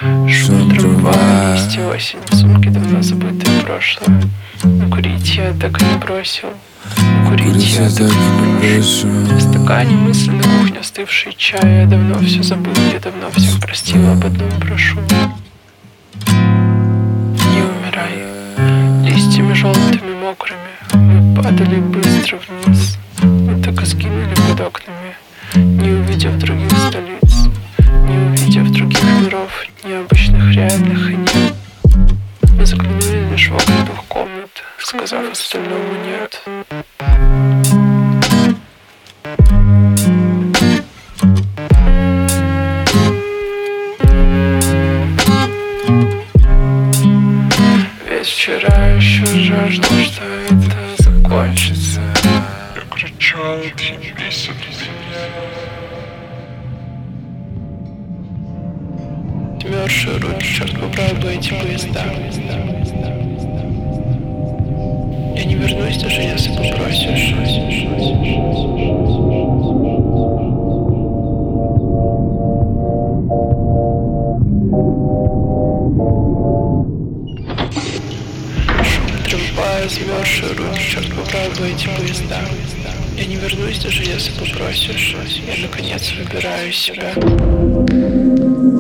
Шум трамвая, листья осень, сумки давно забытые прошлое. Но курить я так и не бросил. Курить я так и не брошу. В стакане мысли на кухне остывший чай. Я давно все забыл, я давно всем простил. Об одном прошу: не умирай. Листьями желтыми мокрыми мы падали быстро вниз. Мы так и сгинули под окнами, не увидев других столиц, не увидев других миров, необычных, реальных и нет. Мы заглянули лишь в окна двух комнат, сказав остальному нет. Весь вчера еще жаждал, что это закончится. Я кричал: отъебись от меня. Тмёршие руки, черт побрал бы эти поезда. Я не вернусь, даже если попросишь. Трамвая, замерзшие руки, черт побрал бы эти поезда. Я не вернусь, даже если попросишь. Я наконец выбираю себя.